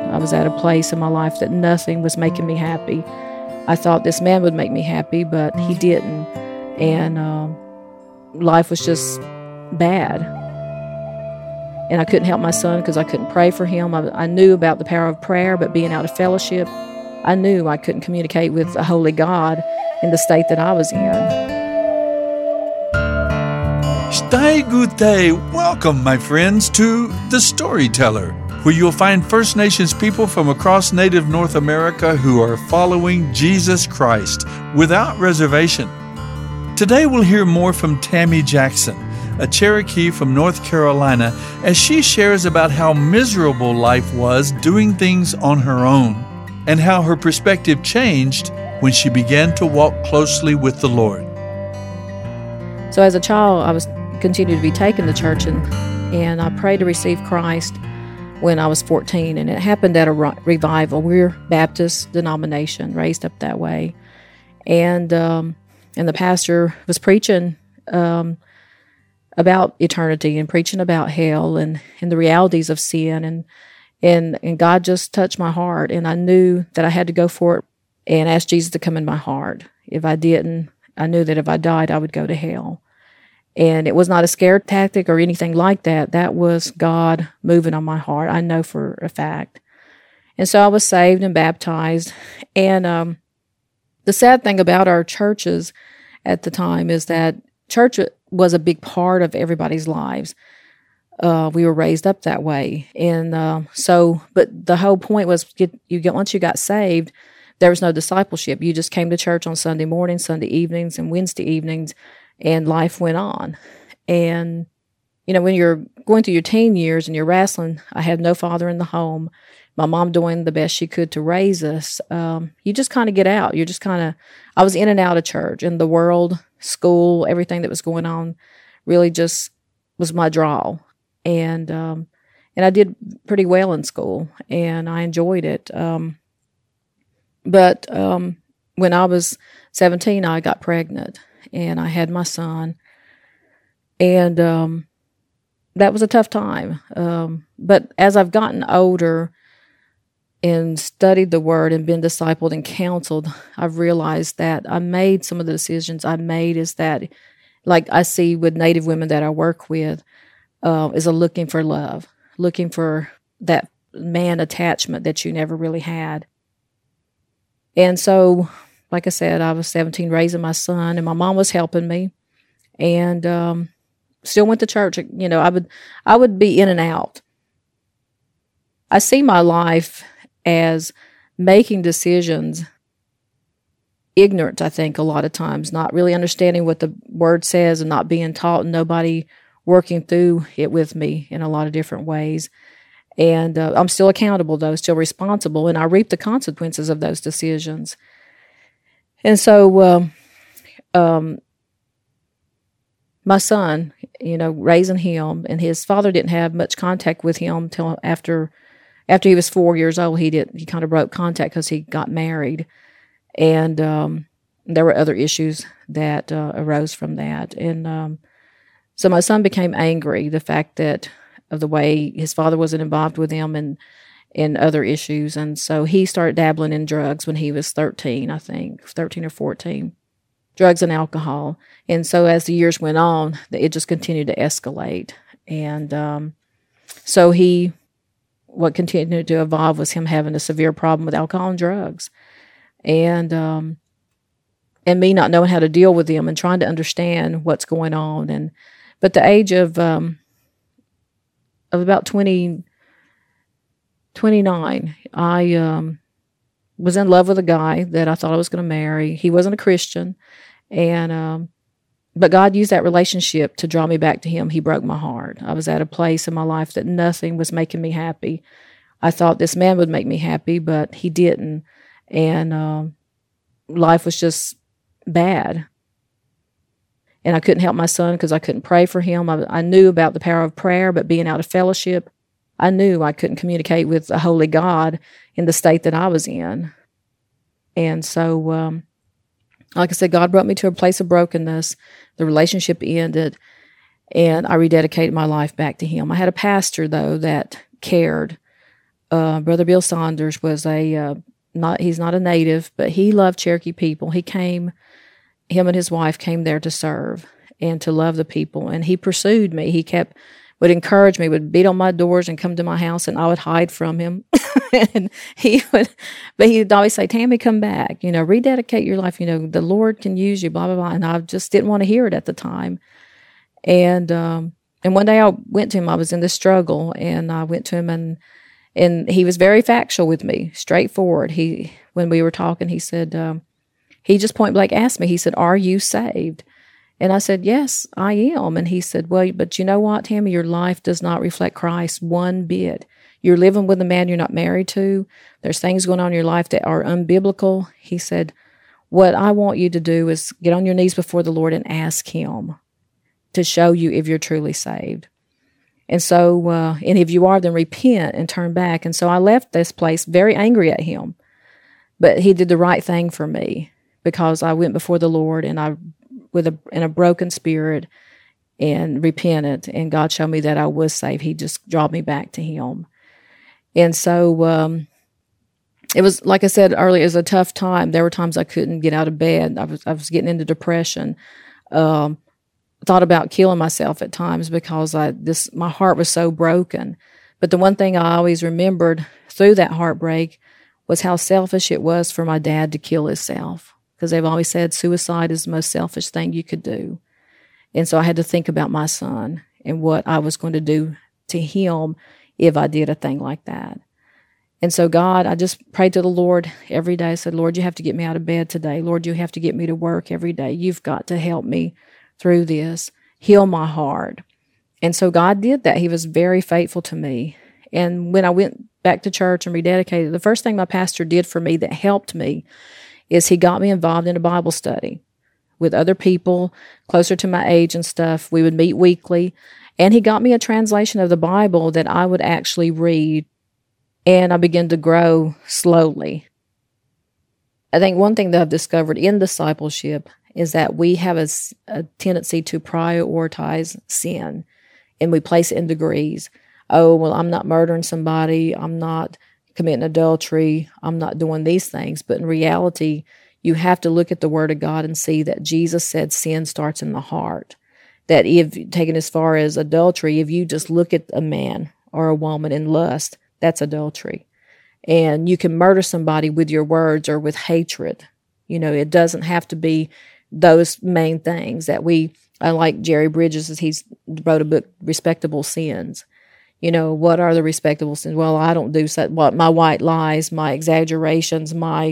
I was at a place in my life that nothing was making me happy. I thought this man would make me happy, but he didn't. And life was just bad. And I couldn't help my son because I couldn't pray for him. I knew about the power of prayer, but being out of fellowship, I knew I couldn't communicate with a holy God in the state that I was in. Stai Gute, welcome, my friends, to The Storyteller, where you'll find First Nations people from across Native North America who are following Jesus Christ without reservation. Today we'll hear more from Tammy Jackson, a Cherokee from North Carolina, as she shares about how miserable life was doing things on her own and how her perspective changed when she began to walk closely with the Lord. So as a child, I was continued to be taken to church, and I prayed to receive Christ when I was 14, and it happened at a revival. We're Baptist denomination, raised up that way, and the pastor was preaching about eternity and preaching about hell and the realities of sin, and God just touched my heart, and I knew that I had to go for it and ask Jesus to come in my heart. If I didn't, I knew that if I died, I would go to hell. And it was not a scare tactic or anything like that. That was God moving on my heart. I know for a fact. And so I was saved and baptized. And the sad thing about our churches at the time is that church was a big part of everybody's lives. We were raised up that way. And but the whole point was once you got saved, there was no discipleship. You just came to church on Sunday mornings, Sunday evenings, and Wednesday evenings, and life went on. And, when you're going through your teen years and you're wrestling, I had no father in the home, my mom doing the best she could to raise us, you just kind of get out. I was in and out of church, and the world, school, everything that was going on really just was my draw. And I did pretty well in school, and I enjoyed it. But when I was 17, I got pregnant, and I had my son, and that was a tough time. But as I've gotten older and studied the Word and been discipled and counseled, I've realized that I made some of the decisions I made is that, like I see with Native women that I work with, is a looking for love, looking for that man attachment that you never really had. And so, like I said, I was 17 raising my son, and my mom was helping me, and still went to church. I would be in and out. I see my life as making decisions, ignorant, I think, a lot of times, not really understanding what the Word says and not being taught, and nobody working through it with me in a lot of different ways. And I'm still accountable, though, still responsible, and I reap the consequences of those decisions. And so my son, raising him, and his father didn't have much contact with him until after he was 4 years old. He kind of broke contact because he got married, and there were other issues that arose from that. And so my son became angry, the fact that of the way his father wasn't involved with him and other issues. And so he started dabbling in drugs when he was 13, I think, 13 or 14, drugs and alcohol. And so as the years went on, it just continued to escalate. And so what continued to evolve was him having a severe problem with alcohol and drugs. And me not knowing how to deal with him and trying to understand what's going on. But the age of about 29, I was in love with a guy that I thought I was going to marry. He wasn't a Christian, but God used that relationship to draw me back to Him. He broke my heart. I was at a place in my life that nothing was making me happy. I thought this man would make me happy, but he didn't, and life was just bad. And I couldn't help my son because I couldn't pray for him. I knew about the power of prayer, but being out of fellowship, I knew I couldn't communicate with a holy God in the state that I was in. And so, like I said, God brought me to a place of brokenness. The relationship ended, and I rededicated my life back to Him. I had a pastor, though, that cared Brother Bill Saunders was he's not a native, but he loved Cherokee people. Him and his wife came there to serve and to love the people. And he pursued me. Would encourage me, would beat on my doors and come to my house, and I would hide from him. And he'd always say, Tammy, come back, rededicate your life. The Lord can use you, blah, blah, blah. And I just didn't want to hear it at the time. And one day I went to him. I was in this struggle, and I went to him, and he was very factual with me, straightforward. When we were talking, he said, he just point blank asked me, he said, "Are you saved?" And I said, "Yes, I am." And he said, "Well, but you know what, Tammy, your life does not reflect Christ one bit. You're living with a man you're not married to. There's things going on in your life that are unbiblical." He said, "What I want you to do is get on your knees before the Lord and ask him to show you if you're truly saved. And so, and if you are, then repent and turn back." And so I left this place very angry at him. But he did the right thing for me, because I went before the Lord and in a broken spirit and repented, and God showed me that I was saved. He just drawed me back to him. And so it was, like I said earlier, it was a tough time. There were times I couldn't get out of bed. I was getting into depression. Thought about killing myself at times because my heart was so broken. But the one thing I always remembered through that heartbreak was how selfish it was for my dad to kill himself. Because they've always said suicide is the most selfish thing you could do. And so I had to think about my son and what I was going to do to him if I did a thing like that. And so I just prayed to the Lord every day. I said, "Lord, you have to get me out of bed today. Lord, you have to get me to work every day. You've got to help me through this. Heal my heart." And so God did that. He was very faithful to me. And when I went back to church and rededicated, the first thing my pastor did for me that helped me is he got me involved in a Bible study with other people closer to my age and stuff. We would meet weekly, and he got me a translation of the Bible that I would actually read, and I began to grow slowly. I think one thing that I've discovered in discipleship is that we have a tendency to prioritize sin, and we place it in degrees. Oh, well, I'm not murdering somebody. I'm not committing adultery. I'm not doing these things. But in reality, you have to look at the Word of God and see that Jesus said sin starts in the heart. That if taken as far as adultery, if you just look at a man or a woman in lust, that's adultery. And you can murder somebody with your words or with hatred. It doesn't have to be those main things that I like Jerry Bridges, he's wrote a book, Respectable Sins. What are the respectable sins? Well, I don't do my white lies, my exaggerations, I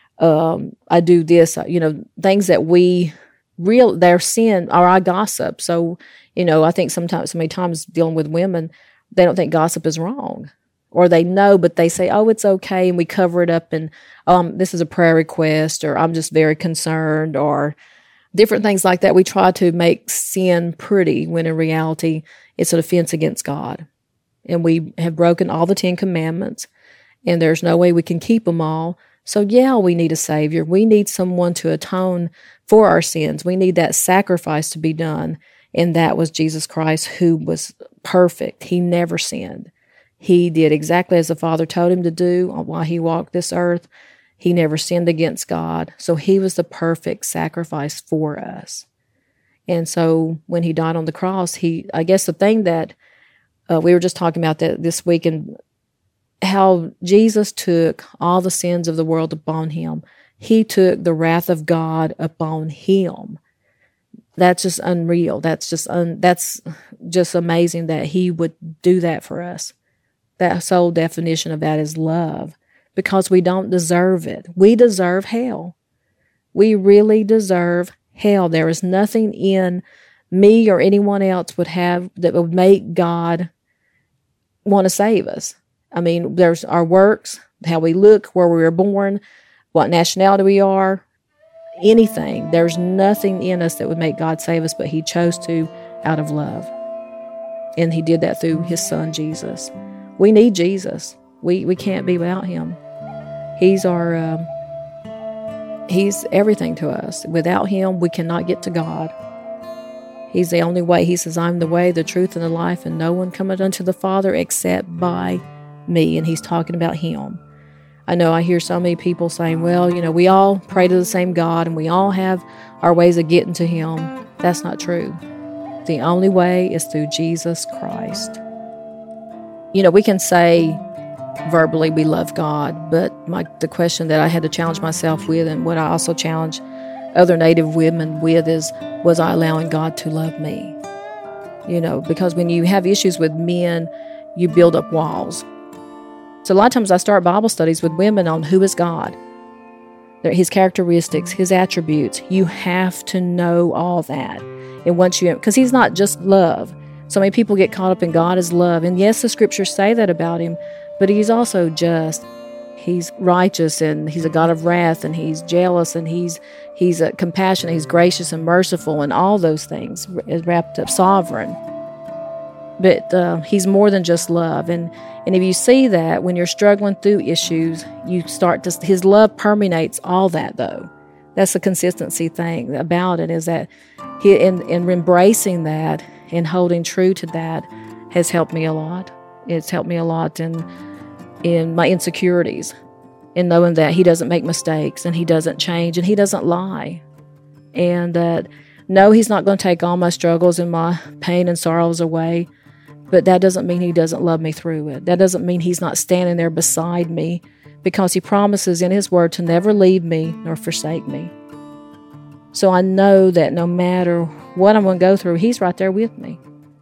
do this, things that they're sin, or I gossip. So, I think so many times dealing with women, they don't think gossip is wrong, or they know, but they say, "Oh, it's okay." And we cover it up and, this is a prayer request, or I'm just very concerned, or different things like that. We try to make sin pretty when in reality it's an offense against God. And we have broken all the 10 commandments, and there's no way we can keep them all. So yeah, we need a Savior. We need someone to atone for our sins. We need that sacrifice to be done, and that was Jesus Christ, who was perfect. He never sinned. He did exactly as the Father told him to do while he walked this earth. He never sinned against God. So he was the perfect sacrifice for us. And so when he died on the cross, I guess the thing that we were just talking about that this week, and how Jesus took all the sins of the world upon him. He took the wrath of God upon him. That's just unreal. That's just amazing that he would do that for us. That sole definition of that is love, because we don't deserve it. We deserve hell. We really deserve hell. There is nothing in me or anyone else that would make God want to save us. I mean, there's our works, how we look, where we were born, what nationality we are, anything. There's nothing in us that would make God save us, but he chose to out of love. And he did that through his son, Jesus. We need Jesus. We can't be without him. He's he's everything to us. Without him, we cannot get to God. He's the only way. He says, "I'm the way, the truth, and the life, and no one cometh unto the Father except by me, and he's talking about him. I know I hear so many people saying, well, we all pray to the same God and we all have our ways of getting to him. That's not true. The only way is through Jesus Christ. We can say verbally we love God, but the question that I had to challenge myself with, and what I also challenge other Native women with, is, was I allowing God to love me? Because when you have issues with men, you build up walls. So a lot of times I start Bible studies with women on who is God, his characteristics, his attributes. You have to know all that. And because he's not just love. So many people get caught up in God as love. And yes, the scriptures say that about him, but he's also just. He's righteous, and he's a God of wrath, and he's jealous, and he's compassionate, he's gracious and merciful, and all those things is wrapped up, sovereign. But he's more than just love. And if you see that when you're struggling through issues, his love permeates all that, though. That's the consistency thing about it, is that in embracing that and holding true to that has helped me a lot. It's helped me a lot in my insecurities, in knowing that he doesn't make mistakes, and he doesn't change, and he doesn't lie. And that, no, he's not going to take all my struggles and my pain and sorrows away, but that doesn't mean he doesn't love me through it. That doesn't mean he's not standing there beside me, because he promises in his word to never leave me nor forsake me. So I know that no matter what I'm going to go through, he's right there with me.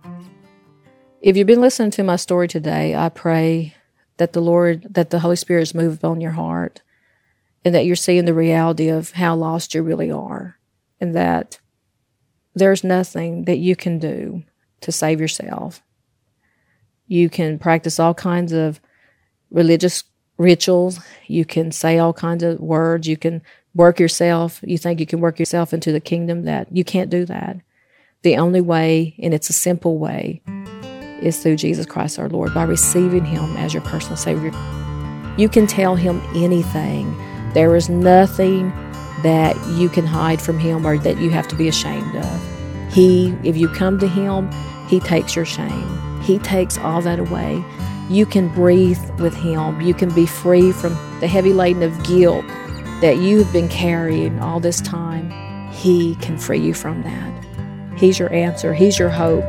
If you've been listening to my story today, I pray that the Holy Spirit has moved on your heart, and that you're seeing the reality of how lost you really are, and that there's nothing that you can do to save yourself. You can practice all kinds of religious rituals. You can say all kinds of words. You can work yourself. You think you can work yourself into the kingdom. That you can't do that. The only way, and it's a simple way, is through Jesus Christ our Lord, by receiving him as your personal Savior. You can tell him anything. There is nothing that you can hide from him or that you have to be ashamed of. If you come to him, he takes your shame. He takes all that away. You can breathe with him. You can be free from the heavy laden of guilt that you have been carrying all this time. He can free you from that. He's your answer. He's your hope.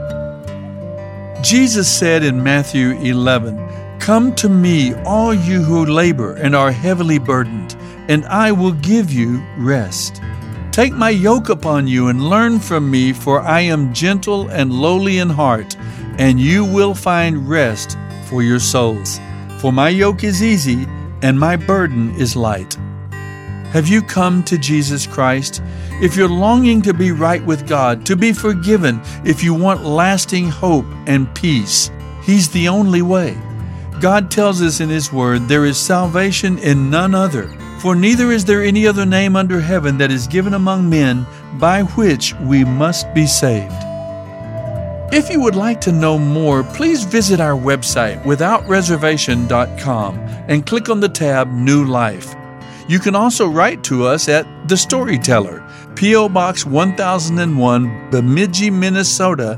Jesus said in Matthew 11, "Come to me, all you who labor and are heavily burdened, and I will give you rest. Take my yoke upon you and learn from me, for I am gentle and lowly in heart, and you will find rest for your souls. For my yoke is easy and my burden is light." Have you come to Jesus Christ? If you're longing to be right with God, to be forgiven, if you want lasting hope and peace, He's the only way. God tells us in His Word, there is salvation in none other, for neither is there any other name under heaven that is given among men by which we must be saved. If you would like to know more, please visit our website, withoutreservation.com, and click on the tab New Life. You can also write to us at The Storyteller, P.O. Box 1001, Bemidji, Minnesota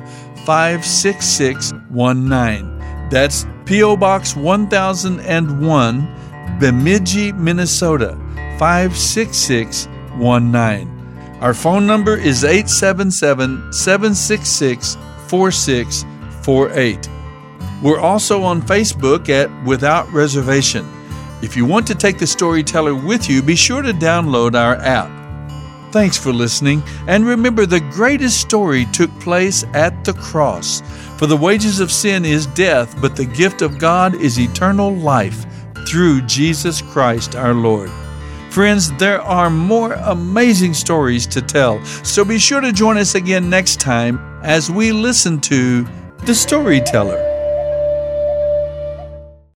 56619. That's P.O. Box 1001, Bemidji, Minnesota 56619. Our phone number is 877-766-4648. We're also on Facebook at Without Reservation. If you want to take The Storyteller with you, be sure to download our app. Thanks for listening, and remember, the greatest story took place at the cross. For the wages of sin is death, but the gift of God is eternal life through Jesus Christ our Lord. Friends, there are more amazing stories to tell, so be sure to join us again next time as we listen to The Storyteller.